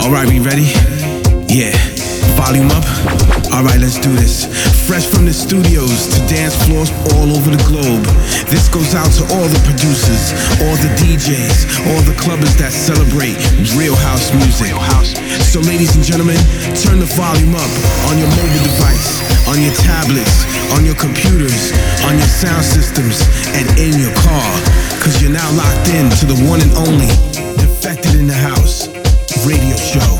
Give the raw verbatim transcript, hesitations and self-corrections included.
Alright, we ready? Yeah. Volume up? Alright, let's do this. Fresh from the studios to dance floors all over the globe. This goes out to all the producers, all the D Js, all the clubbers that celebrate real house music. So ladies and gentlemen, turn the volume up on your mobile device, on your tablets, on your computers, on your sound systems, and in your car. Cause you're now locked in to the one and only Defected in the House radio show.